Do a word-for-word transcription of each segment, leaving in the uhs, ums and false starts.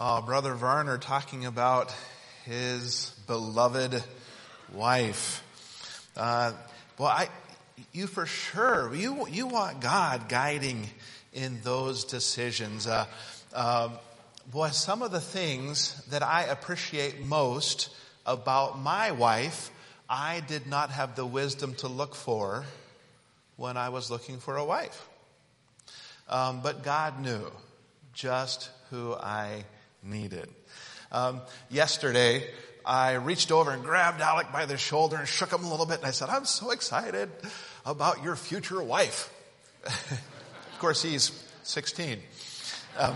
Oh, Brother Werner talking about his beloved wife. Uh, well, I, you for sure, you you want God guiding in those decisions. Uh, uh, boy, some of the things that I appreciate most about my wife, I did not have the wisdom to look for when I was looking for a wife. Um, but God knew just who I needed. Um, yesterday, I reached over and grabbed Alec by the shoulder and shook him a little bit, and I said, "I'm so excited about your future wife." Of course, he's sixteen. Um,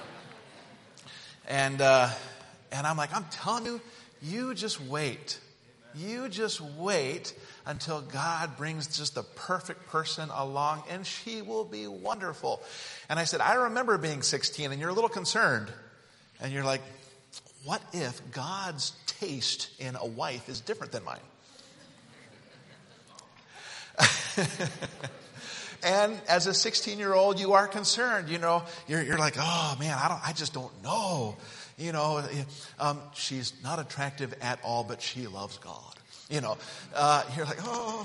and uh, and I'm like, I'm telling you, you just wait. You just wait until God brings just the perfect person along, and she will be wonderful. And I said, I remember being sixteen, and you're a little concerned. And you're like, what if God's taste in a wife is different than mine? And as a sixteen-year-old, you are concerned. You know, you're, you're like, oh man, I don't, I just don't know. You know, um, she's not attractive at all, but she loves God. You know, uh, you're like, oh.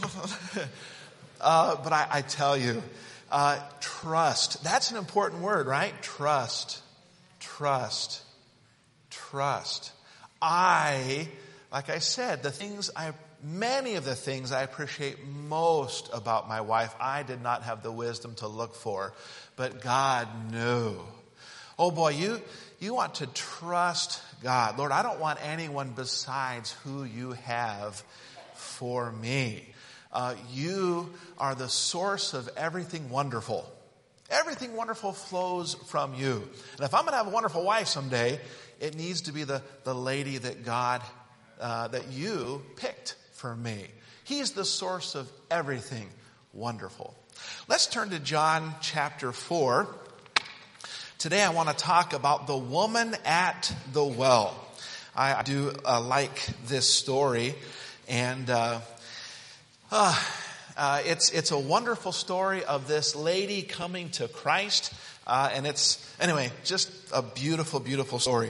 uh, but I, I tell you, uh, trust. That's an important word, right? Trust. Trust. Trust. I, like I said, the things I, many of the things I appreciate most about my wife, I did not have the wisdom to look for, but God knew. Oh boy, you, you want to trust God. Lord, I don't want anyone besides who you have for me. Uh, you are the source of everything wonderful. Everything wonderful flows from you. And if I'm going to have a wonderful wife someday, it needs to be the, the lady that God, uh, that you picked for me. He's the source of everything wonderful. Let's turn to John chapter four. Today I want to talk about the woman at the well. I do uh, like this story, and uh, uh, uh, it's it's a wonderful story of this lady coming to Christ, uh, and it's anyway just a beautiful, beautiful story.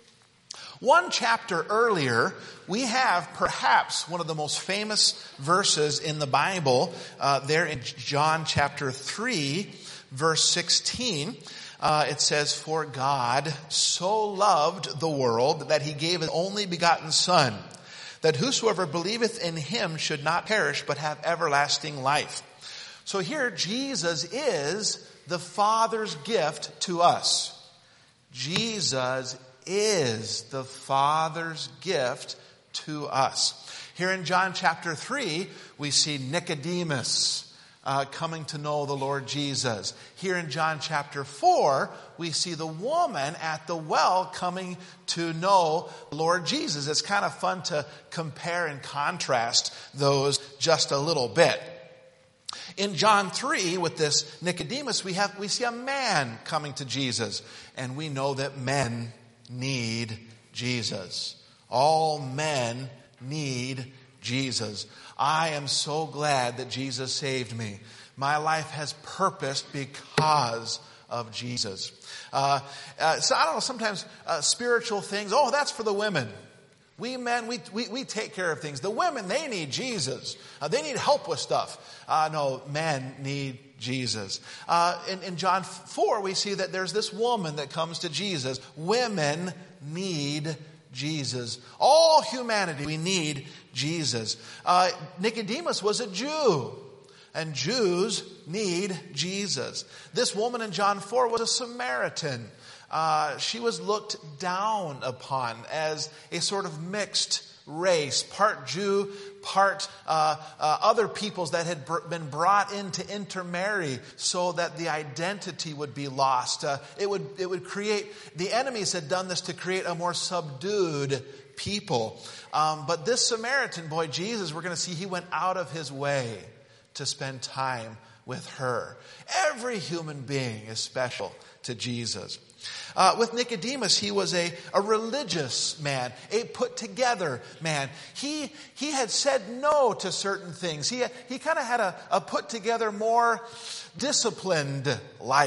One chapter earlier, we have perhaps one of the most famous verses in the Bible, uh, there in John chapter three, verse sixteen. Uh, it says, "For God so loved the world that he gave his only begotten Son, that whosoever believeth in him should not perish but have everlasting life." So here Jesus is the Father's gift to us. Jesus is the Father's gift to us. Here in John chapter three, we see Nicodemus Uh, coming to know the Lord Jesus. Here in John chapter four, we see the woman at the well coming to know the Lord Jesus. It's kind of fun to compare and contrast those just a little bit. In John three, with this Nicodemus, we have we see a man coming to Jesus. And we know that men need Jesus. All men need Jesus. I am so glad that Jesus saved me. My life has purpose because of Jesus. Uh, uh, so I don't know, sometimes uh, spiritual things, oh, that's for the women. We men, we, we, we take care of things. The women, they need Jesus. Uh, they need help with stuff. Uh, no, men need Jesus. Uh, in, in John four, we see that there's this woman that comes to Jesus. Women need Jesus. All humanity, we need Jesus. Uh, Nicodemus was a Jew, and Jews need Jesus. This woman in John four was a Samaritan. Uh, she was looked down upon as a sort of mixed race, part Jew, part uh, uh, other peoples that had br- been brought in to intermarry so that the identity would be lost. Uh, it would it would create, the enemies had done this to create a more subdued people. Um, but this Samaritan boy, Jesus, we're going to see he went out of his way to spend time with her. Every human being is special to Jesus. Uh, with Nicodemus, he was a, a religious man, a put-together man. He he had said no to certain things. He he kind of had a, a put-together, more disciplined life.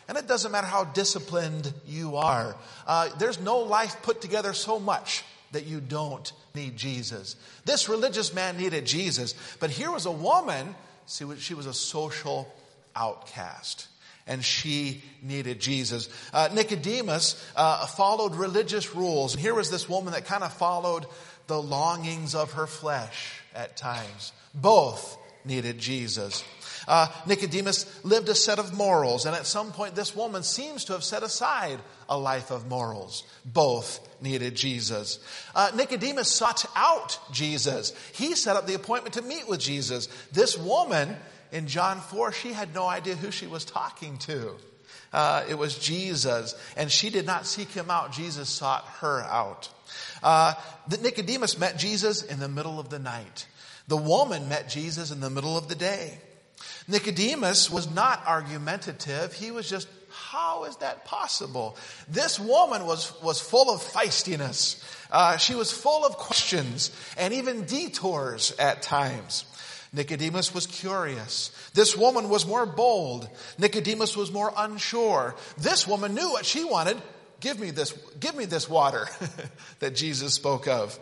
And it doesn't matter how disciplined you are. Uh, there's no life put together so much that you don't need Jesus. This religious man needed Jesus. But here was a woman, see, she was a social outcast. And she needed Jesus. Uh, Nicodemus uh, followed religious rules. And here was this woman that kind of followed the longings of her flesh at times. Both needed Jesus. Uh, Nicodemus lived a set of morals. And at some point, this woman seems to have set aside a life of morals. Both needed Jesus. Uh, Nicodemus sought out Jesus. He set up the appointment to meet with Jesus. This woman, in John four, she had no idea who she was talking to. Uh, it was Jesus. And she did not seek him out. Jesus sought her out. Uh, Nicodemus met Jesus in the middle of the night. The woman met Jesus in the middle of the day. Nicodemus was not argumentative. He was just, how is that possible? This woman was, was full of feistiness. Uh, she was full of questions and even detours at times. Nicodemus was curious. This woman was more bold. Nicodemus was more unsure. This woman knew what she wanted. Give me this, give me this water that Jesus spoke of.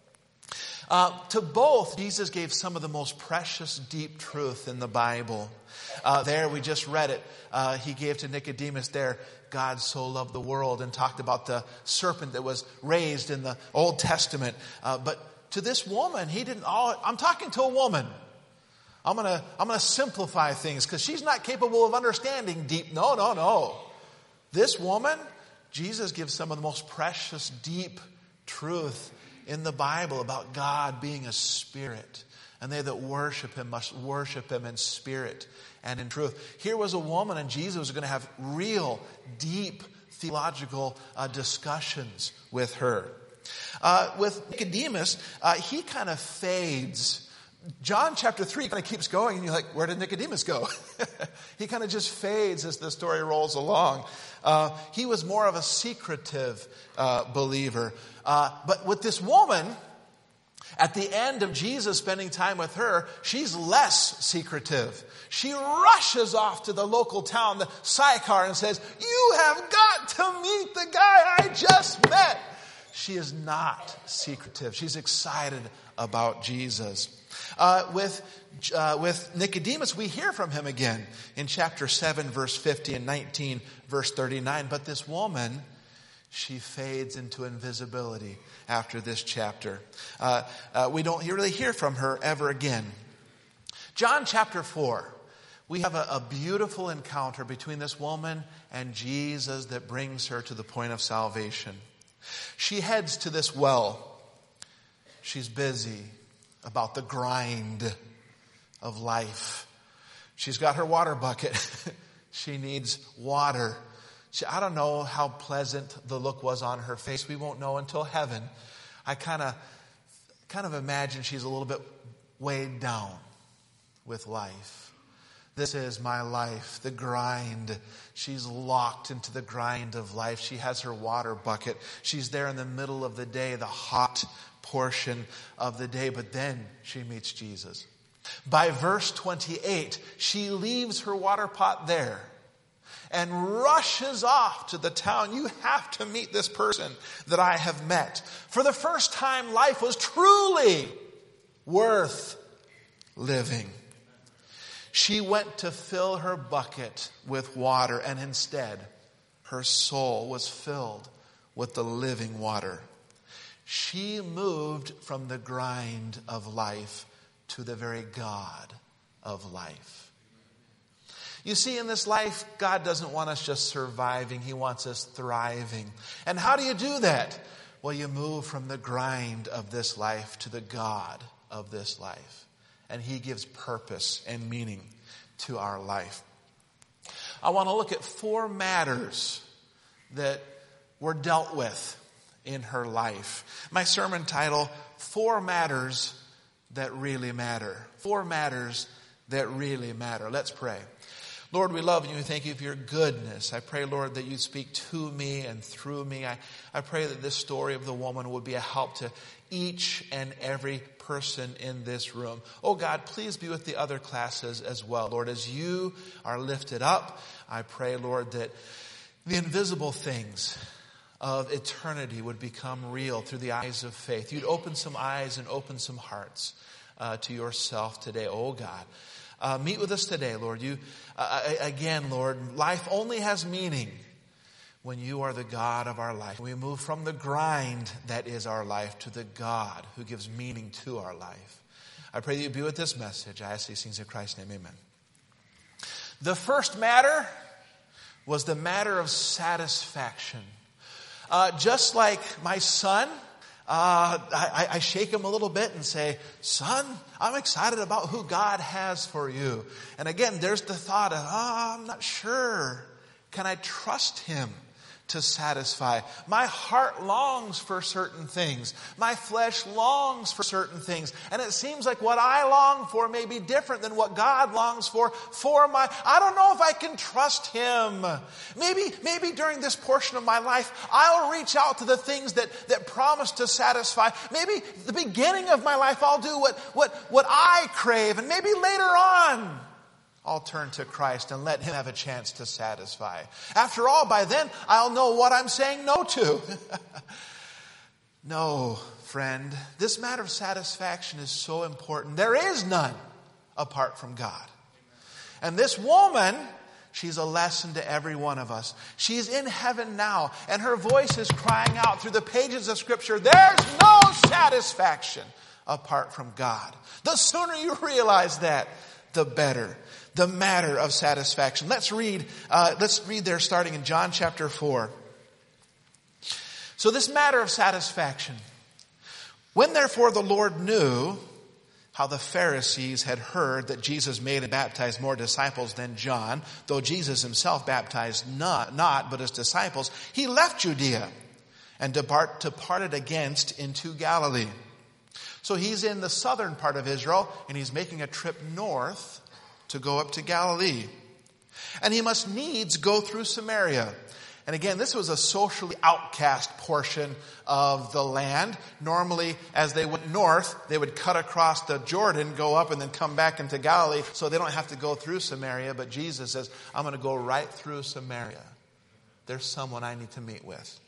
Uh, to both, Jesus gave some of the most precious, deep truth in the Bible. Uh, there, we just read it. Uh, he gave to Nicodemus there, God so loved the world, and talked about the serpent that was raised in the Old Testament. Uh, but to this woman, he didn't, all, I'm talking to a woman. I'm gonna, I'm gonna simplify things because she's not capable of understanding deep. No, no, no. This woman, Jesus gives some of the most precious, deep truth in the Bible about God being a spirit. And they that worship him must worship him in spirit and in truth. Here was a woman, and Jesus was going to have real, deep theological uh, discussions with her. Uh, with Nicodemus, uh, he kind of fades. John chapter three kind of keeps going, and you're like, where did Nicodemus go? He kind of just fades as the story rolls along. Uh, he was more of a secretive uh, believer. Uh, but with this woman, at the end of Jesus spending time with her, she's less secretive. She rushes off to the local town, the Sychar, and says, you have got to meet the guy I just met. She is not secretive. She's excited about Jesus. Uh, with uh, with Nicodemus, we hear from him again in chapter seven, verse fifty, and nineteen, verse thirty-nine. But this woman, she fades into invisibility after this chapter. Uh, uh, we don't really hear from her ever again. John chapter four, we have a, a beautiful encounter between this woman and Jesus that brings her to the point of salvation. She heads to this well. She's busy about the grind of life. She's got her water bucket. She needs water. She, I don't know how pleasant the look was on her face. We won't know until heaven. I kind of kind of imagine she's a little bit weighed down with life. This is my life, the grind. She's locked into the grind of life. She has her water bucket. She's there in the middle of the day, the hot portion of the day, but then she meets Jesus. By verse twenty-eight, she leaves her water pot there and rushes off to the town. You have to meet this person that I have met. For the first time, life was truly worth living. She went to fill her bucket with water, and instead, her soul was filled with the living water. She moved from the grind of life to the very God of life. You see, in this life, God doesn't want us just surviving. He wants us thriving. And how do you do that? Well, you move from the grind of this life to the God of this life. And He gives purpose and meaning to our life. I want to look at four matters that were dealt with in her life. My sermon title, Four Matters That Really Matter. Four Matters That Really Matter. Let's pray. Lord, we love you and thank you for your goodness. I pray, Lord, that you speak to me and through me. I, I pray that this story of the woman would be a help to each and every person in this room. Oh God, please be with the other classes as well. Lord, as you are lifted up, I pray, Lord, that the invisible things of eternity would become real through the eyes of faith. You'd open some eyes and open some hearts uh, to yourself today, oh God. Uh, meet with us today, Lord. You, uh, again, Lord, life only has meaning when you are the God of our life. We move from the grind that is our life to the God who gives meaning to our life. I pray that you be with this message. I ask these things in Christ's name, amen. The first matter was the matter of satisfaction. Uh, just like my son, Uh, I, I shake him a little bit and say, son, I'm excited about who God has for you. And again, there's the thought of, oh, I'm not sure. Can I trust him to satisfy? My heart longs for certain things. My flesh longs for certain things. And it seems like what I long for may be different than what God longs for for my, I don't know if I can trust him. Maybe, maybe during this portion of my life, I'll reach out to the things that, that promise to satisfy. Maybe the beginning of my life, I'll do what, what, what I crave. And maybe later on, I'll turn to Christ and let him have a chance to satisfy. After all, by then, I'll know what I'm saying no to. No, friend, this matter of satisfaction is so important. There is none apart from God. And this woman, she's a lesson to every one of us. She's in heaven now, and her voice is crying out through the pages of Scripture, there's no satisfaction apart from God. The sooner you realize that, the better. The matter of satisfaction. Let's read, uh, let's read there starting in John chapter four. So this matter of satisfaction. When therefore the Lord knew how the Pharisees had heard that Jesus made and baptized more disciples than John, though Jesus himself baptized not, not but his disciples, he left Judea and depart, departed against into Galilee. So he's in the southern part of Israel and he's making a trip north to go up to Galilee. And he must needs go through Samaria. And again, this was a socially outcast portion of the land. Normally, as they went north, they would cut across the Jordan, go up, and then come back into Galilee, so they don't have to go through Samaria. But Jesus says, I'm going to go right through Samaria. There's someone I need to meet with.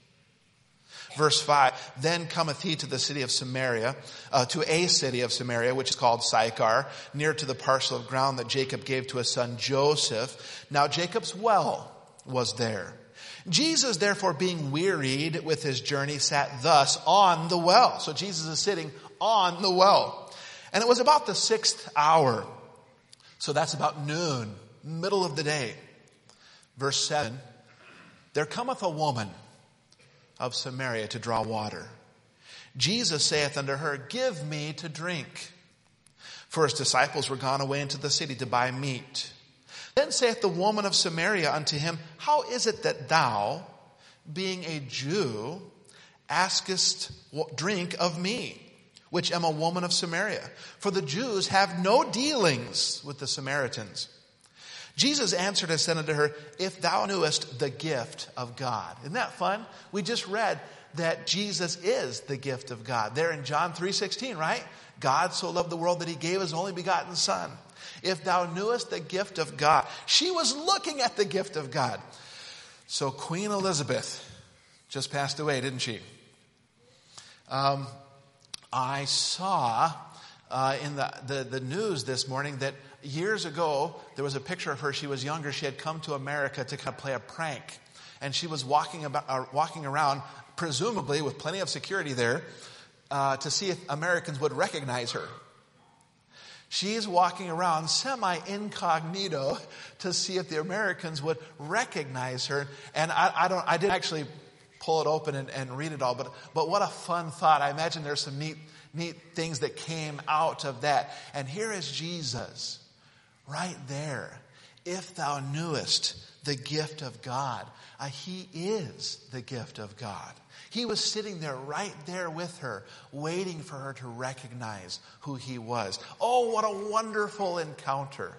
Verse five, then cometh he to the city of Samaria, uh, to a city of Samaria, which is called Sychar, near to the parcel of ground that Jacob gave to his son Joseph. Now Jacob's well was there. Jesus, therefore, being wearied with his journey, sat thus on the well. So Jesus is sitting on the well. And it was about the sixth hour. So that's about noon, middle of the day. Verse seven, there cometh a woman of Samaria to draw water. Jesus saith unto her, give me to drink. For his disciples were gone away into the city to buy meat. Then saith the woman of Samaria unto him, how is it that thou, being a Jew, askest drink of me, which am a woman of Samaria? For the Jews have no dealings with the Samaritans. Jesus answered and said unto her, if thou knewest the gift of God. Isn't that fun? We just read that Jesus is the gift of God. There in John three sixteen, right? God so loved the world that he gave his only begotten son. If thou knewest the gift of God. She was looking at the gift of God. So Queen Elizabeth just passed away, didn't she? Um, I saw uh, in the, the, the news this morning that years ago, there was a picture of her. She was younger. She had come to America to kind of play a prank. And she was walking about, uh, walking around, presumably with plenty of security there, uh, to see if Americans would recognize her. She's walking around semi-incognito to see if the Americans would recognize her. And I, I don't, I didn't actually pull it open and, and read it all, but, but what a fun thought. I imagine there's some neat, neat things that came out of that. And here is Jesus. Right there. If thou knewest the gift of God. Uh, he is the gift of God. He was sitting there right there with her, waiting for her to recognize who he was. Oh, what a wonderful encounter.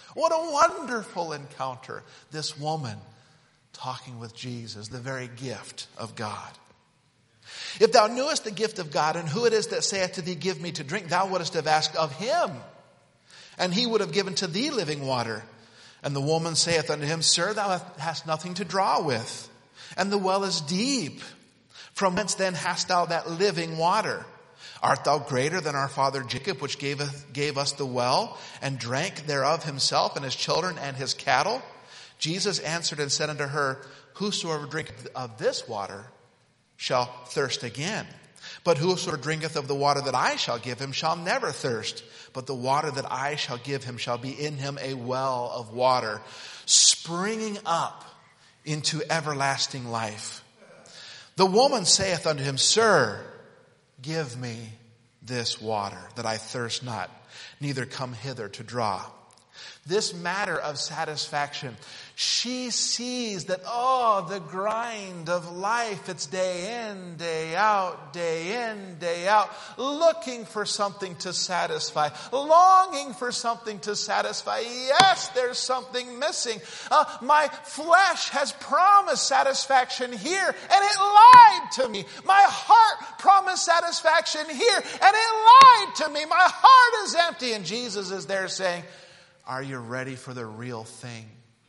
What a wonderful encounter. This woman talking with Jesus, the very gift of God. If thou knewest the gift of God, and who it is that saith to thee, give me to drink, thou wouldest have asked of him, and he would have given to thee living water. And the woman saith unto him, Sir, thou hast nothing to draw with, and the well is deep. From whence then hast thou that living water? Art thou greater than our father Jacob, which gave, gave us the well, and drank thereof himself, and his children, and his cattle? Jesus answered and said unto her, Whosoever drinketh of this water shall thirst again. But whosoever drinketh of the water that I shall give him shall never thirst. But the water that I shall give him shall be in him a well of water, springing up into everlasting life. The woman saith unto him, Sir, give me this water, that I thirst not, neither come hither to draw. This matter of satisfaction, she sees that, oh, the grind of life, it's day in, day out, day in, day out, looking for something to satisfy, longing for something to satisfy. Yes, there's something missing. Uh, my flesh has promised satisfaction here, and it lied to me. My heart promised satisfaction here, and it lied to me. My heart is empty. And Jesus is there saying, are you ready for the real thing?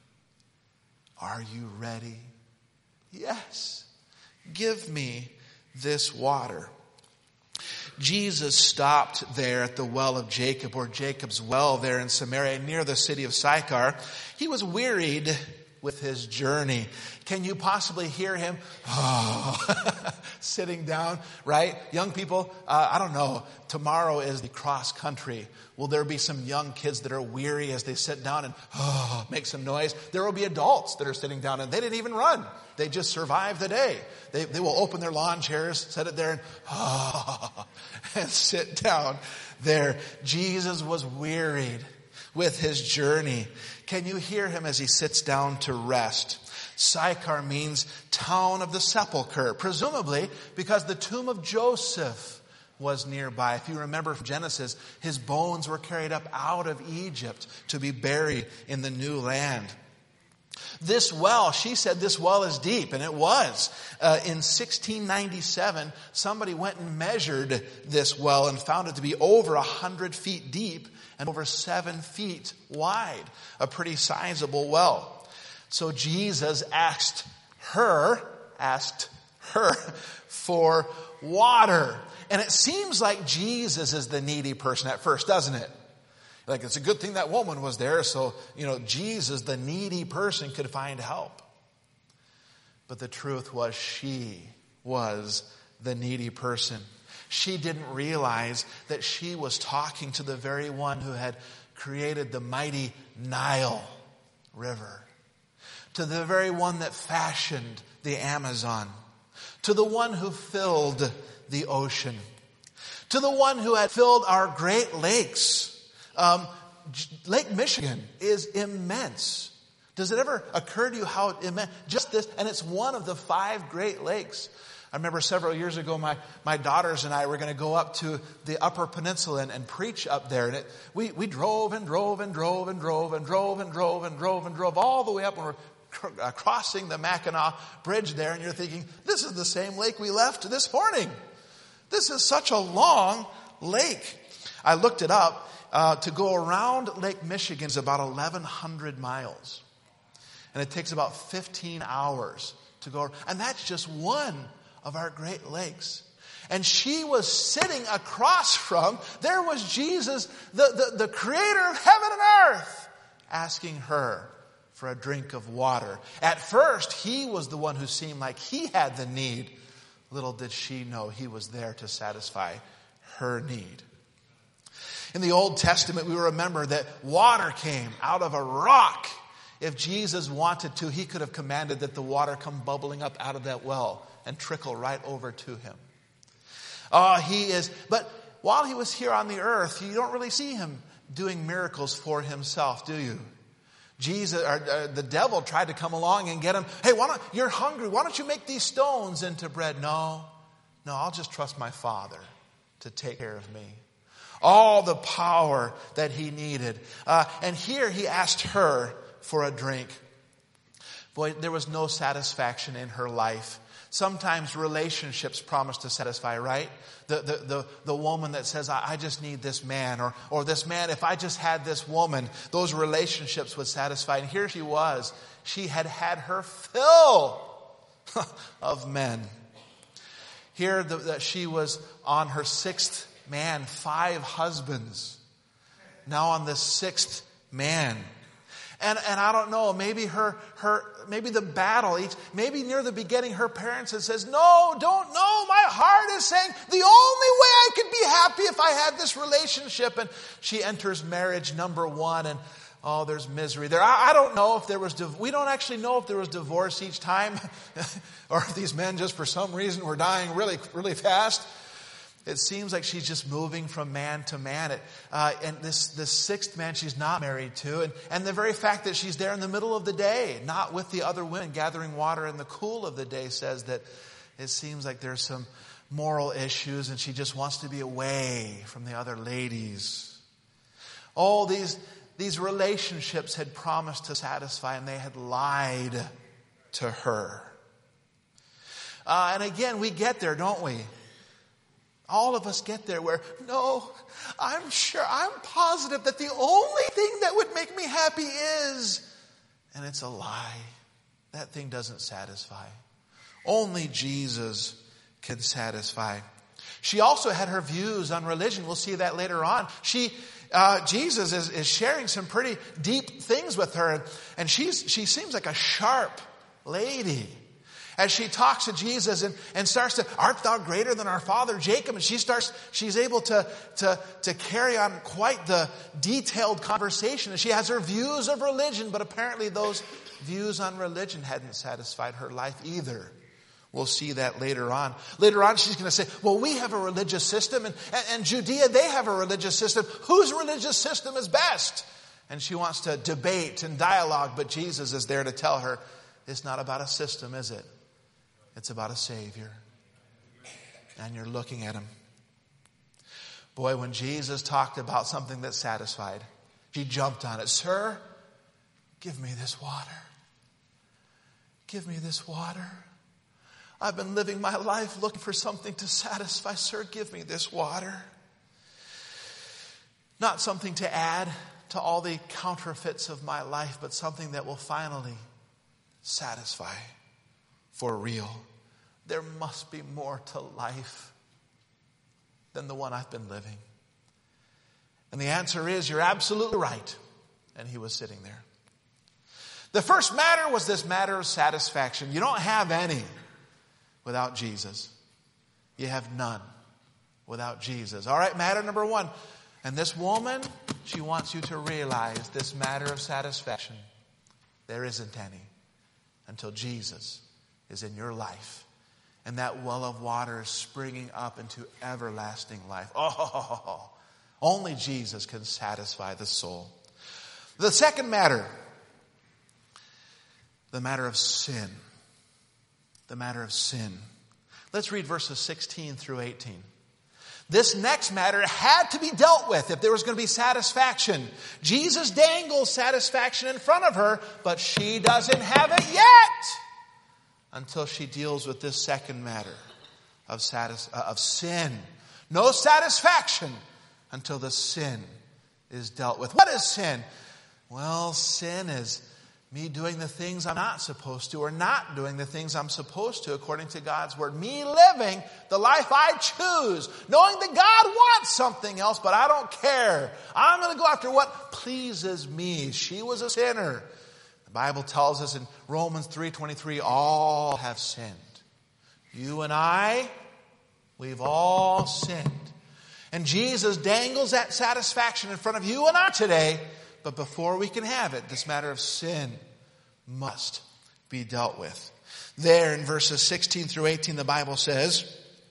Are you ready? Yes. Give me this water. Jesus stopped there at the well of Jacob, or Jacob's well there in Samaria, near the city of Sychar. He was wearied with his journey. Can you possibly hear him? Oh, sitting down, right? Young people, uh, I don't know. Tomorrow is the cross country. Will there be some young kids that are weary as they sit down and oh, make some noise? There will be adults that are sitting down and they didn't even run. They just survived the day. They, they will open their lawn chairs, set it there and, oh, and sit down there. Jesus was wearied with his journey. Can you hear him as he sits down to rest? Sychar means town of the sepulchre, presumably because the tomb of Joseph was nearby. If you remember from Genesis, his bones were carried up out of Egypt to be buried in the new land. This well, she said this well is deep, and it was. Uh, in sixteen ninety-seven, somebody went and measured this well and found it to be over a hundred feet deep and over seven feet wide. A pretty sizable well. So Jesus asked her, asked her for water. And it seems like Jesus is the needy person at first, doesn't it? Like, it's a good thing that woman was there, so, you know, Jesus, the needy person, could find help. But the truth was, she was the needy person. She didn't realize that she was talking to the very one who had created the mighty Nile River, to the very one that fashioned the Amazon, to the one who filled the ocean, to the one who had filled our Great Lakes. Um, Lake Michigan is immense. Does it ever occur to you how immense? Just this, and it's one of the five Great Lakes. I remember several years ago, my, my daughters and I were going to go up to the Upper Peninsula and, and preach up there. And it, we, we drove and drove and drove and drove and drove and drove and drove and drove all the way up, and we're cr- uh, crossing the Mackinac Bridge there. And you're thinking, this is the same lake we left this morning. This is such a long lake. I looked it up. Uh, to go around Lake Michigan is about eleven hundred miles. And it takes about fifteen hours to go. And that's just one of our Great Lakes. And she was sitting across from, there was Jesus, the, the, the creator of heaven and earth, asking her for a drink of water. At first, he was the one who seemed like he had the need. Little did she know he was there to satisfy her need. In the Old Testament, we remember that water came out of a rock. If Jesus wanted to, he could have commanded that the water come bubbling up out of that well and trickle right over to him. Oh, he is, but while he was here on the earth, you don't really see him doing miracles for himself, do you? Jesus, or, uh, the devil tried to come along and get him. Hey, why don't, you're hungry. Why don't you make these stones into bread? No, no, I'll just trust my Father to take care of me. All the power that he needed. Uh, and here he asked her for a drink. Boy, there was no satisfaction in her life. Sometimes relationships promise to satisfy, right? The, the, the, the woman that says, I, I just need this man, or, or this man, if I just had this woman, those relationships would satisfy. And here she was. She had had her fill of men. Here the, that she was on her sixth man, five husbands. Now on the sixth man. And, and I don't know, maybe her, her, maybe the battle, each, maybe near the beginning, her parents had says, no, don't know. My heart is saying the only way I could be happy if I had this relationship. And she enters marriage number one, and oh, there's misery there. I, I don't know if there was, div- we don't actually know if there was divorce each time, or if these men just for some reason were dying really, really fast. It seems like she's just moving from man to man. It, uh, and this, this sixth man she's not married to. And, and the very fact that she's there in the middle of the day, not with the other women, gathering water in the cool of the day, says that it seems like there's some moral issues and she just wants to be away from the other ladies. All these, these relationships had promised to satisfy, and they had lied to her. Uh, and again, we get there, don't we? All of us get there where, no, I'm sure, I'm positive that the only thing that would make me happy is, and it's a lie. That thing doesn't satisfy. Only Jesus can satisfy. She also had her views on religion. We'll see that later on. She, uh, Jesus is, is sharing some pretty deep things with her, and, and she's, she seems like a sharp lady. As she talks to Jesus and, and starts to, art thou greater than our father Jacob? And she starts, she's able to, to, to carry on quite the detailed conversation. And she has her views of religion, but apparently those views on religion hadn't satisfied her life either. We'll see that later on. Later on, she's going to say, well, we have a religious system, and, and, and Judea, they have a religious system. Whose religious system is best? And she wants to debate and dialogue, but Jesus is there to tell her, it's not about a system, is it? It's about a Savior. And you're looking at him. Boy, when Jesus talked about something that satisfied, she jumped on it. Sir, give me this water. Give me this water. I've been living my life looking for something to satisfy. Sir, give me this water. Not something to add to all the counterfeits of my life, but something that will finally satisfy for real. There must be more to life than the one I've been living. And the answer is, you're absolutely right. And he was sitting there. The first matter was this matter of satisfaction. You don't have any without Jesus. You have none without Jesus. All right, matter number one. And this woman, she wants you to realize this matter of satisfaction. There isn't any until Jesus is in your life. And that well of water is springing up into everlasting life. Oh, only Jesus can satisfy the soul. The second matter, the matter of sin. The matter of sin. Let's read verses sixteen through eighteen. This next matter had to be dealt with if there was going to be satisfaction. Jesus dangles satisfaction in front of her, but she doesn't have it yet until she deals with this second matter of, satis- uh, of sin. No satisfaction until the sin is dealt with. What is sin? Well, sin is me doing the things I'm not supposed to, or not doing the things I'm supposed to according to God's word. Me living the life I choose, knowing that God wants something else, but I don't care. I'm going to go after what pleases me. She was a sinner. The Bible tells us in Romans three twenty-three, all have sinned. You and I, we've all sinned. And Jesus dangles that satisfaction in front of you and I today. But before we can have it, this matter of sin must be dealt with. There in verses sixteen through eighteen, the Bible says,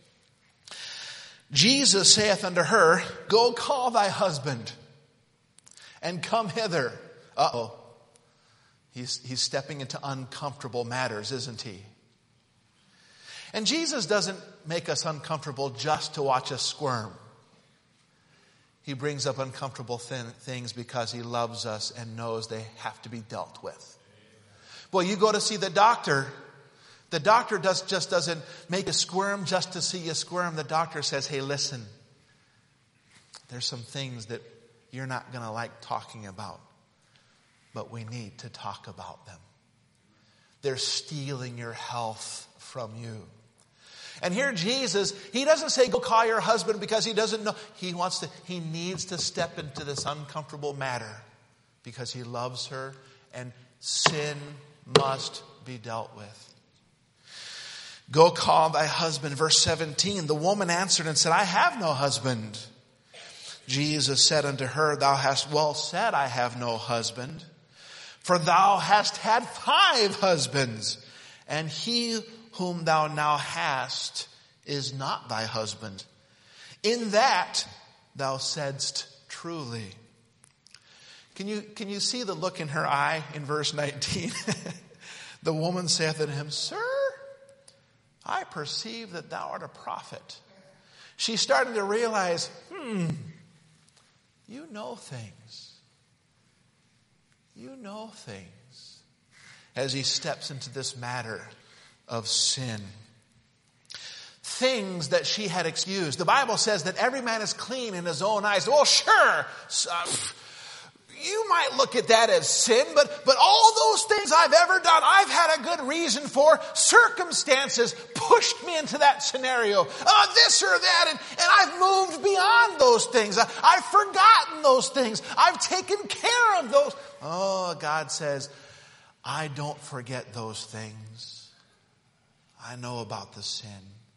Jesus saith unto her, go call thy husband and come hither. Uh-oh. He's, he's stepping into uncomfortable matters, isn't he? And Jesus doesn't make us uncomfortable just to watch us squirm. He brings up uncomfortable thin things because he loves us and knows they have to be dealt with. Boy, you go to see the doctor. The doctor does, just doesn't make you squirm just to see you squirm. The doctor says, hey, listen, there's some things that you're not going to like talking about, but we need to talk about them. They're stealing your health from you. And here Jesus, he doesn't say, go call your husband because he doesn't know. He wants to, he needs to step into this uncomfortable matter because he loves her and sin must be dealt with. Go call thy husband. Verse seventeen, the woman answered and said, I have no husband. Jesus said unto her, thou hast well said, I have no husband. For thou hast had five husbands, and he whom thou now hast is not thy husband. In that thou saidst truly. Can you, can you see the look in her eye in verse nineteen? The woman saith unto him, Sir, I perceive that thou art a prophet. She's starting to realize, hmm, you know things. You know things. As he steps into this matter of sin. Things that she had excused. The Bible says that every man is clean in his own eyes. Well, sure, uh, you might look at that as sin, but, but all those things I've ever done, I've had a good reason for. Circumstances pushed me into that scenario. Uh, this or that, and, and I've moved beyond those things. I, I've forgotten those things. I've taken care of those. Oh, God says, I don't forget those things. I know about the sin,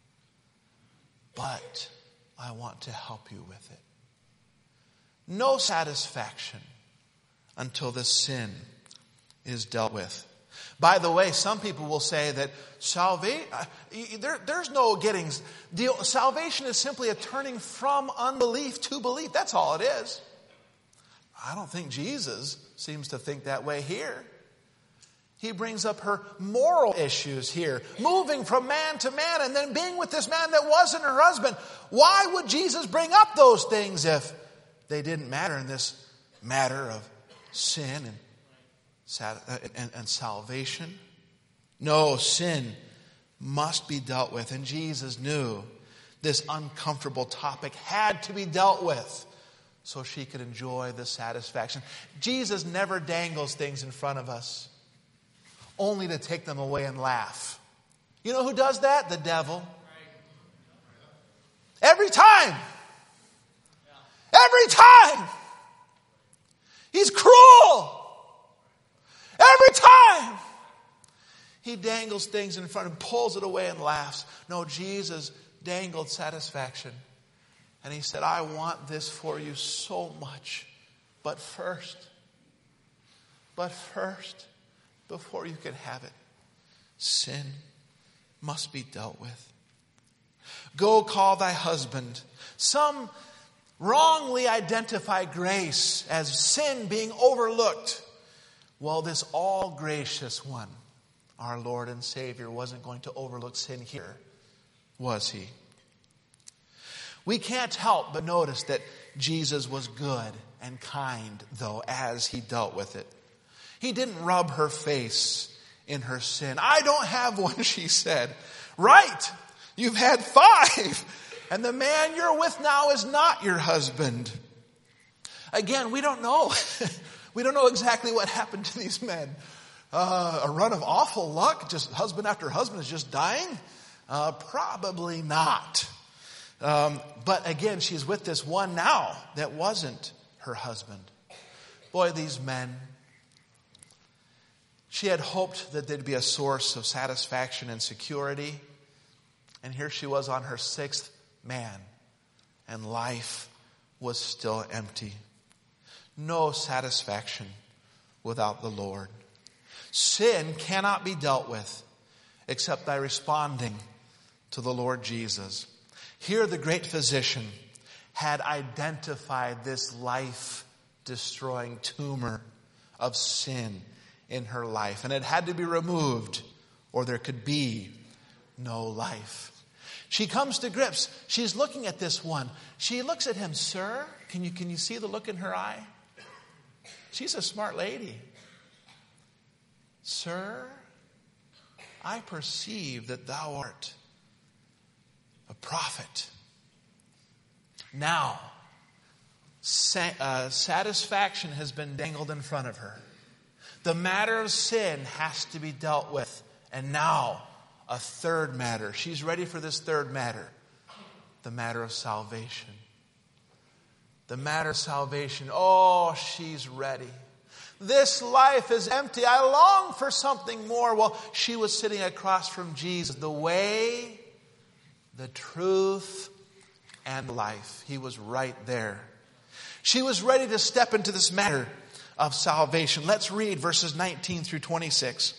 but I want to help you with it. No satisfaction until the sin is dealt with. By the way, some people will say that salvation, there, there's no getting, the, salvation is simply a turning from unbelief to belief. That's all it is. I don't think Jesus seems to think that way here. He brings up her moral issues here. Moving from man to man and then being with this man that wasn't her husband. Why would Jesus bring up those things if they didn't matter in this matter of sin and, and, and salvation? No, sin must be dealt with. And Jesus knew this uncomfortable topic had to be dealt with so she could enjoy the satisfaction. Jesus never dangles things in front of us only to take them away and laugh. You know who does that? The devil. Every time. Every time. He's cruel. Every time. He dangles things in front and pulls it away and laughs. No, Jesus dangled satisfaction. And he said, I want this for you so much. But first, but first, before you can have it, sin must be dealt with. Go call thy husband. Some wrongly identify grace as sin being overlooked. Well, this all gracious one, our Lord and Savior, wasn't going to overlook sin here, was he? We can't help but notice that Jesus was good and kind, though, as he dealt with it. He didn't rub her face in her sin. I don't have one, she said. Right, you've had five, and the man you're with now is not your husband. Again, we don't know. We don't know exactly what happened to these men. Uh, a run of awful luck, just husband after husband is just dying? Uh, probably not. Um, but again, she's with this one now that wasn't her husband. Boy, these men. She had hoped that there'd be a source of satisfaction and security. And here she was on her sixth man. And life was still empty. No satisfaction without the Lord. Sin cannot be dealt with except by responding to the Lord Jesus. Here the great physician had identified this life-destroying tumor of sin in her life. And it had to be removed or there could be no life. She comes to grips. She's looking at this one. She looks at him, sir. Can you, can you see the look in her eye? She's a smart lady. Sir, I perceive that thou art a prophet. Now, sa- uh, satisfaction has been dangled in front of her. The matter of sin has to be dealt with. And now, a third matter. She's ready for this third matter. The matter of salvation. The matter of salvation. Oh, she's ready. This life is empty. I long for something more. Well, she was sitting across from Jesus. The way, the truth, and life. He was right there. She was ready to step into this matter of salvation. Let's read verses nineteen through twenty-six.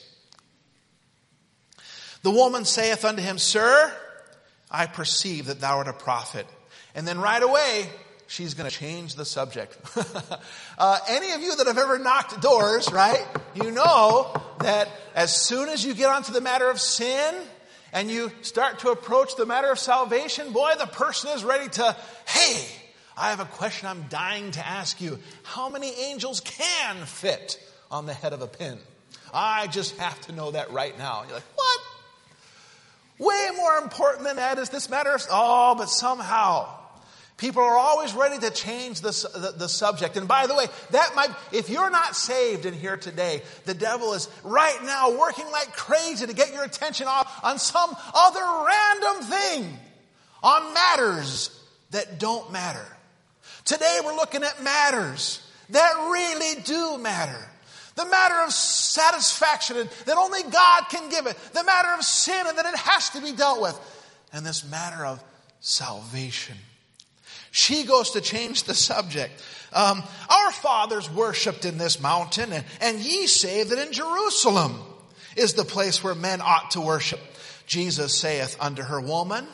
The woman saith unto him, Sir, I perceive that thou art a prophet. And then right away, she's going to change the subject. uh, any of you that have ever knocked doors, right? You know that as soon as you get onto the matter of sin and you start to approach the matter of salvation, boy, the person is ready to, hey, I have a question I'm dying to ask you. How many angels can fit on the head of a pin? I just have to know that right now. You're like, what? Way more important than that is this matter of, oh, but somehow people are always ready to change the, the, the subject. And by the way, that might, if you're not saved in here today, the devil is right now working like crazy to get your attention off on some other random thing, on matters that don't matter. Today we're looking at matters that really do matter. The matter of satisfaction and that only God can give it. The matter of sin and that it has to be dealt with. And this matter of salvation. She goes to change the subject. Um, our fathers worshipped in this mountain, and, and ye say that in Jerusalem is the place where men ought to worship. Jesus saith unto her, Woman,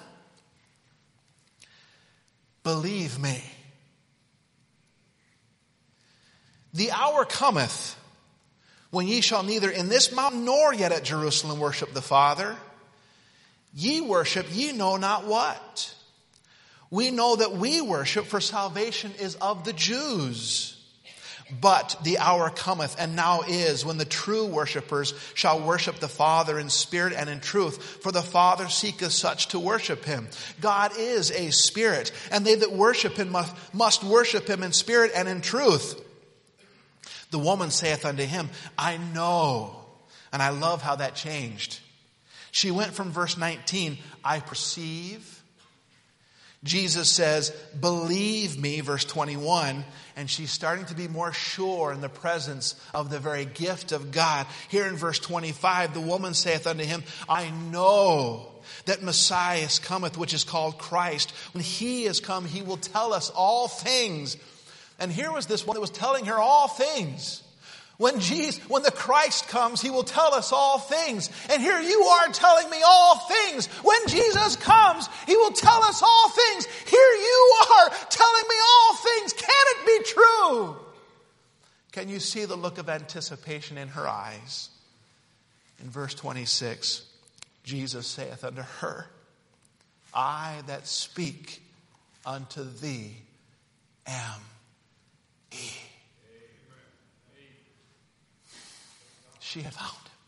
believe me. The hour cometh when ye shall neither in this mountain nor yet at Jerusalem worship the Father. Ye worship ye know not what. We know that we worship, for salvation is of the Jews. But the hour cometh, and now is, when the true worshipers shall worship the Father in spirit and in truth. For the Father seeketh such to worship him. God is a spirit, and they that worship him must, must worship him in spirit and in truth. The woman saith unto him, I know. And I love how that changed. She went from verse nineteen, I perceive. Jesus says, believe me, verse twenty-one. And she's starting to be more sure in the presence of the very gift of God. Here in verse twenty-five, the woman saith unto him, I know that Messiah cometh, which is called Christ. When he is come, he will tell us all things. And here was this one that was telling her all things. When Jesus, when the Christ comes, he will tell us all things. And here you are telling me all things. When Jesus comes, he will tell us all things. Here you are telling me all things. Can it be true? Can you see the look of anticipation in her eyes? In verse twenty-six, Jesus saith unto her, I that speak unto thee am he. She had found him.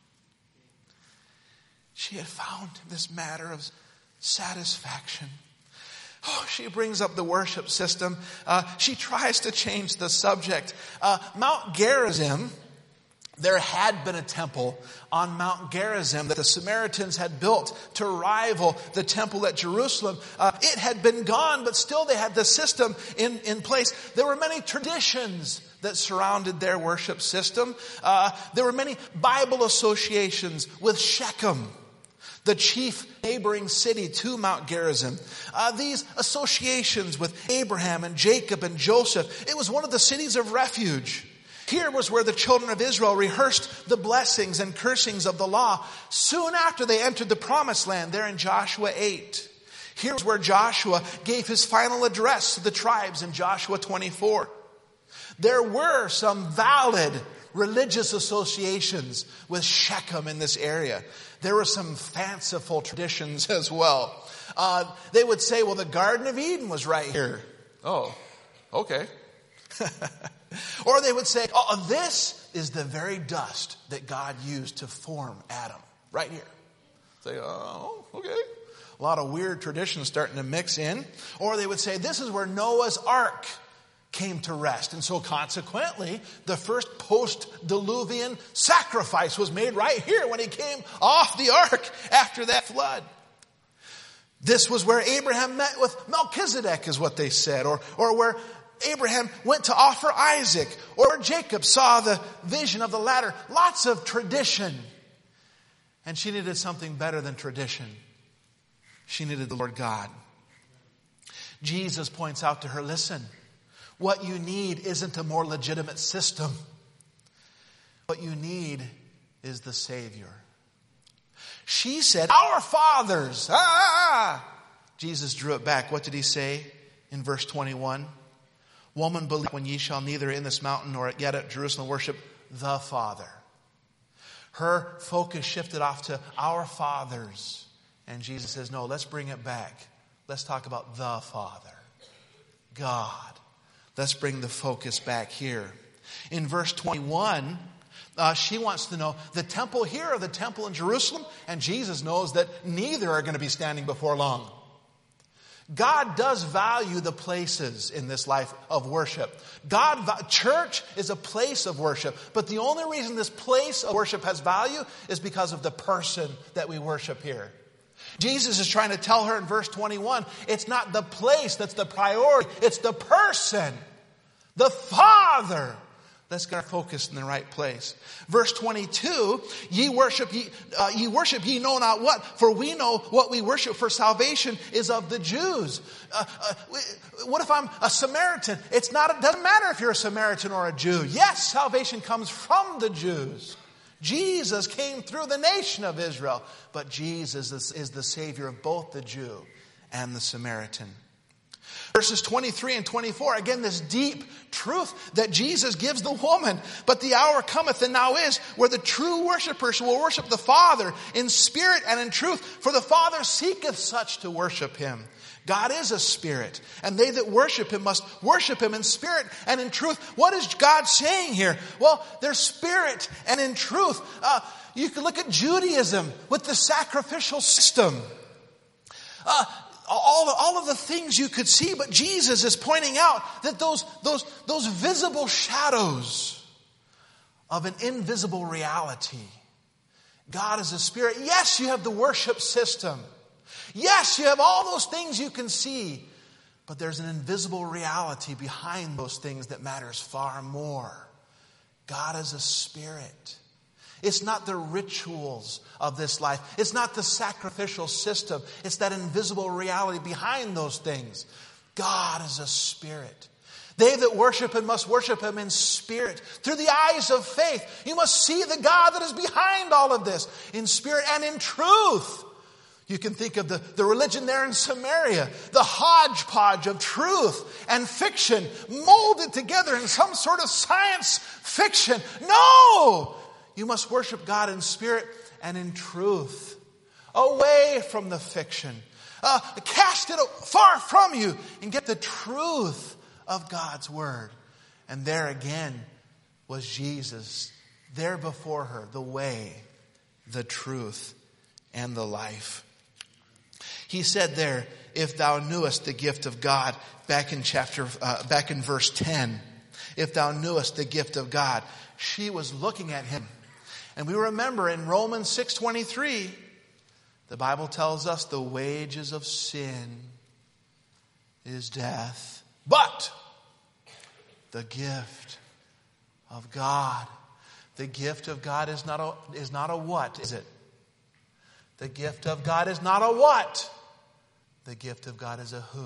She had found this matter of satisfaction. Oh, she brings up the worship system. Uh, she tries to change the subject. Uh, Mount Gerizim, there had been a temple on Mount Gerizim that the Samaritans had built to rival the temple at Jerusalem. Uh, it had been gone, but still they had the system in, in place. There were many traditions that surrounded their worship system. Uh, there were many Bible associations with Shechem, the chief neighboring city to Mount Gerizim. Uh, these associations with Abraham and Jacob and Joseph, it was one of the cities of refuge. Here was where the children of Israel rehearsed the blessings and cursings of the law soon after they entered the promised land, there in Joshua eight. Here's where Joshua gave his final address to the tribes in Joshua twenty-four. There were some valid religious associations with Shechem in this area. There were some fanciful traditions as well. Uh, they would say, well, the Garden of Eden was right here. Oh, okay. Or they would say, oh, this is the very dust that God used to form Adam. Right here. Say, oh, okay. A lot of weird traditions starting to mix in. Or they would say, this is where Noah's Ark came to rest. And so consequently, the first post-diluvian sacrifice was made right here when he came off the ark after that flood. This was where Abraham met with Melchizedek, is what they said. Or, or where Abraham went to offer Isaac. Or where Jacob saw the vision of the ladder. Lots of tradition. And she needed something better than tradition. She needed the Lord God. Jesus points out to her, listen, what you need isn't a more legitimate system. What you need is the Savior. She said, our fathers. Ah! Jesus drew it back. What did he say in verse twenty-one? Woman, believe when ye shall neither in this mountain nor yet at Jerusalem worship the Father. Her focus shifted off to our fathers. And Jesus says, no, let's bring it back. Let's talk about the Father. God. Let's bring the focus back here. In verse twenty-one, uh, she wants to know the temple here or the temple in Jerusalem? And Jesus knows that neither are going to be standing before long. God does value the places in this life of worship. God, church is a place of worship. But the only reason this place of worship has value is because of the person that we worship here. Jesus is trying to tell her in verse twenty-one, it's not the place that's the priority. It's the person. The Father. Let's get our focus in the right place. Verse twenty-two, ye worship ye, uh, ye worship ye know not what, for we know what we worship, for salvation is of the Jews. Uh, uh, what if I'm a Samaritan? It's not, it doesn't matter if you're a Samaritan or a Jew. Yes, salvation comes from the Jews. Jesus came through the nation of Israel, but Jesus is, is the Savior of both the Jew and the Samaritan. Verses twenty-three and twenty-four, again, this deep truth that Jesus gives the woman. But the hour cometh and now is where the true worshipers will worship the Father in spirit and in truth. For the Father seeketh such to worship him. God is a spirit, and they that worship him must worship him in spirit and in truth. What is God saying here? Well, there's spirit and in truth. Uh, you can look at Judaism with the sacrificial system. Uh, All, all of the things you could see, but Jesus is pointing out that those, those, those visible shadows of an invisible reality. God is a spirit. Yes, you have the worship system. Yes, you have all those things you can see, but there's an invisible reality behind those things that matters far more. God is a spirit. It's not the rituals of this life. It's not the sacrificial system. It's that invisible reality behind those things. God is a spirit. They that worship him must worship him in spirit. Through the eyes of faith. You must see the God that is behind all of this. In spirit and in truth. You can think of the, the religion there in Samaria. The hodgepodge of truth and fiction molded together in some sort of science fiction. No! You must worship God in spirit and in truth. Away from the fiction. Uh, cast it far from you and get the truth of God's word. And there again was Jesus. There before her, the way, the truth, and the life. He said there, if thou knewest the gift of God, back in chapter, uh, back in verse ten. If thou knewest the gift of God. She was looking at him. And we remember in Romans six twenty-three, the Bible tells us the wages of sin is death. But the gift of God, the gift of God is not a, is not a what, is it? The gift of God is not a what. The gift of God is a who.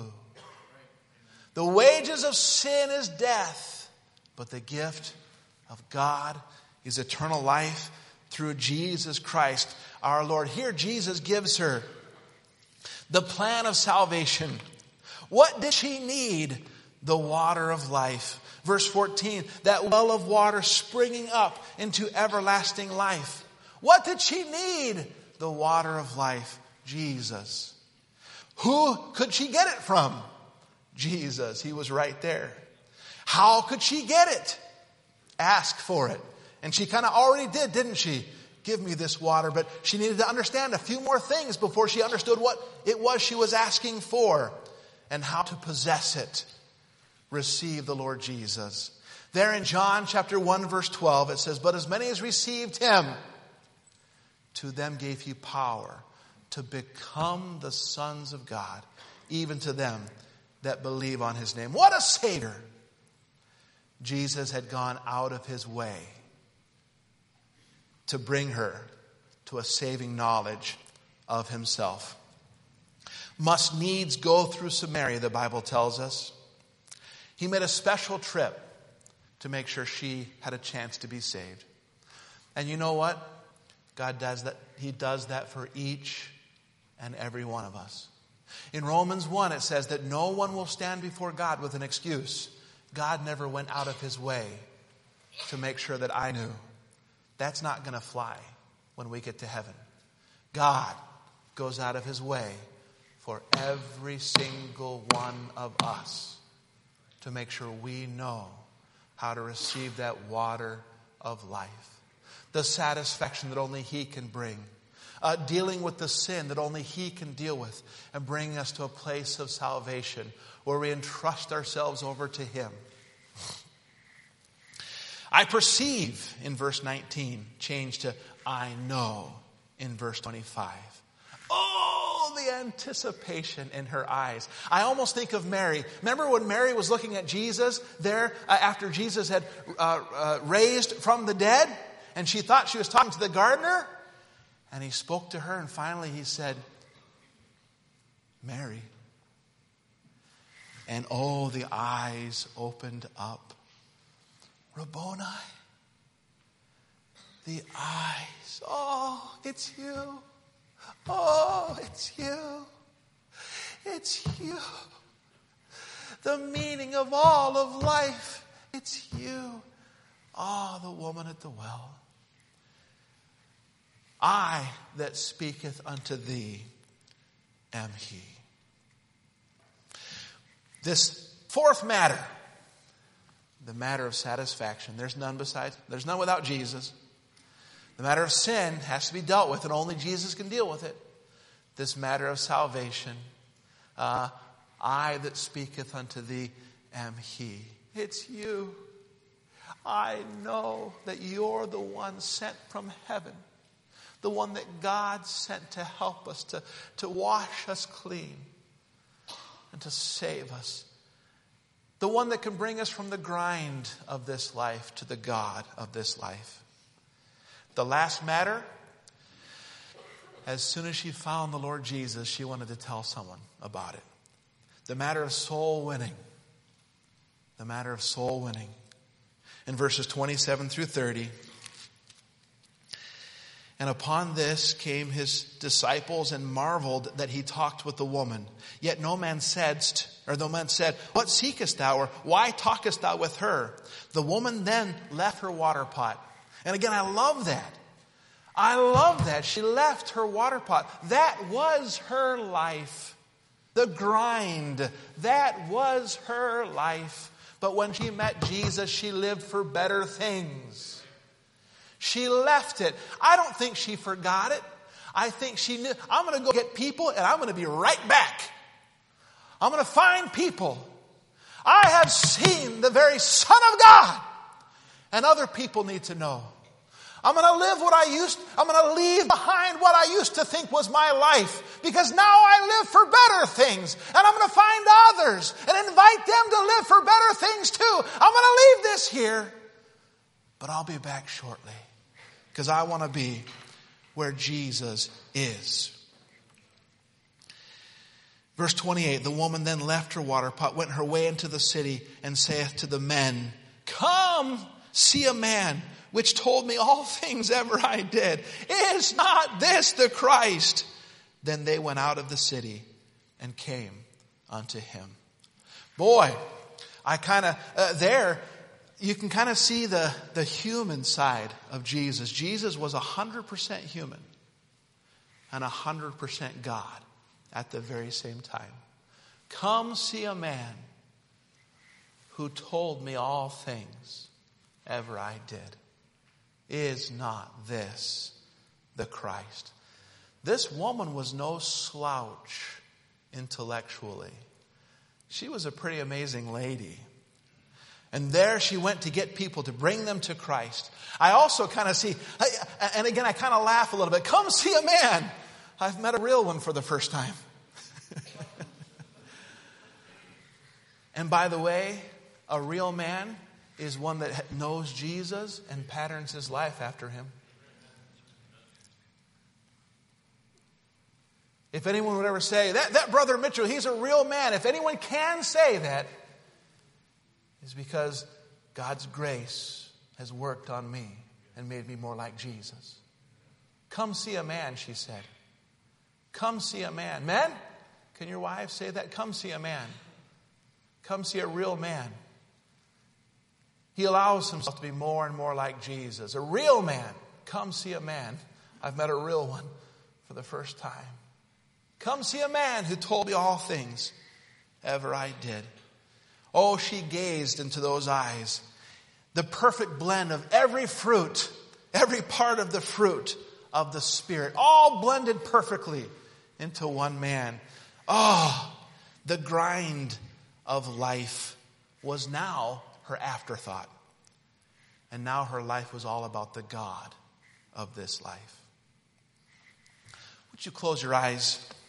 The wages of sin is death, but the gift of God is eternal life through Jesus Christ our Lord. Here Jesus gives her the plan of salvation. What did she need? The water of life. Verse fourteen, that well of water springing up into everlasting life. What did she need? The water of life, Jesus. Who could she get it from? Jesus. He was right there. How could she get it? Ask for it. And she kind of already did, didn't she? Give me this water. But she needed to understand a few more things before she understood what it was she was asking for and how to possess it. Receive the Lord Jesus. There in John chapter one verse twelve it says, but as many as received him, to them gave he power to become the sons of God, even to them that believe on his name. What a Savior! Jesus had gone out of his way to bring her to a saving knowledge of himself. Must needs go through Samaria, the Bible tells us. He made a special trip to make sure she had a chance to be saved. And you know what? God does that. He does that for each and every one of us. In Romans one, it says that no one will stand before God with an excuse. God never went out of his way to make sure that I knew. That's not going to fly when we get to heaven. God goes out of his way for every single one of us to make sure we know how to receive that water of life. The satisfaction that only he can bring. Uh, dealing with the sin that only he can deal with. And bring us to a place of salvation where we entrust ourselves over to him. I perceive in verse nineteen. Change to I know in verse twenty-five. Oh, the anticipation in her eyes. I almost think of Mary. Remember when Mary was looking at Jesus there uh, after Jesus had uh, uh, raised from the dead? And she thought she was talking to the gardener. And he spoke to her and finally he said, Mary. And oh, the eyes opened up. Rabboni. The eyes. Oh, it's you. Oh, it's you. It's you. The meaning of all of life. It's you. Ah, oh, the woman at the well. I that speaketh unto thee am he. This fourth matter, the matter of satisfaction. There's none besides, there's none without Jesus. The matter of sin has to be dealt with, and only Jesus can deal with it. This matter of salvation, uh, I that speaketh unto thee am he. It's you. I know that you're the one sent from heaven. The one that God sent to help us, to, to wash us clean and to save us. The one that can bring us from the grind of this life to the God of this life. The last matter, as soon as she found the Lord Jesus, she wanted to tell someone about it. The matter of soul winning. The matter of soul winning. In verses twenty-seven through thirty. And upon this came his disciples and marveled that he talked with the woman. Yet no man said, or no man said, what seekest thou, or why talkest thou with her? The woman then left her water pot. And again, I love that. I love that. She left her water pot. That was her life. The grind. That was her life. But when she met Jesus, she lived for better things. She left it. I don't think she forgot it. I think she knew, I'm going to go get people and I'm going to be right back. I'm going to find people. I have seen the very Son of God. And other people need to know. I'm going to live what I used, I'm going to leave behind what I used to think was my life. Because now I live for better things. And I'm going to find others and invite them to live for better things too. I'm going to leave this here. But I'll be back shortly. Because I want to be where Jesus is. Verse twenty-eight, the woman then left her water pot, went her way into the city, and saith to the men, come, see a man, which told me all things ever I did. Is not this the Christ? Then they went out of the city and came unto him. Boy, I kind of, uh, there, you can kind of see the, the human side of Jesus. Jesus was one hundred percent human and one hundred percent God at the very same time. Come see a man who told me all things ever I did. Is not this the Christ? This woman was no slouch intellectually. She was a pretty amazing lady. And there she went to get people, to bring them to Christ. I also kind of see, and again I kind of laugh a little bit. Come see a man. I've met a real one for the first time. And by the way, a real man is one that knows Jesus and patterns his life after him. If anyone would ever say, that, that brother Mitchell, he's a real man. If anyone can say that, it's because God's grace has worked on me and made me more like Jesus. Come see a man, she said. Come see a man. Men, can your wives say that? Come see a man. Come see a real man. He allows himself to be more and more like Jesus. A real man. Come see a man. I've met a real one for the first time. Come see a man who told me all things ever I did. Oh, she gazed into those eyes. The perfect blend of every fruit, every part of the fruit of the Spirit, all blended perfectly into one man. Oh, the grind of life was now her afterthought. And now her life was all about the God of this life. Would you close your eyes?